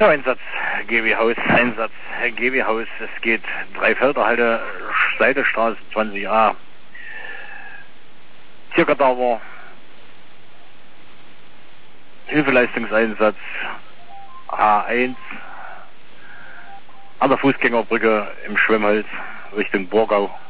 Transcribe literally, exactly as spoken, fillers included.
Ja, Einsatz G W Haus, Einsatz G W Haus. Es geht Dreifelderhalte, Seidestraße zwanzig a. Tierkadaver. Hilfeleistungseinsatz H eins. An der Fußgängerbrücke im Schwemmholz Richtung Borgau.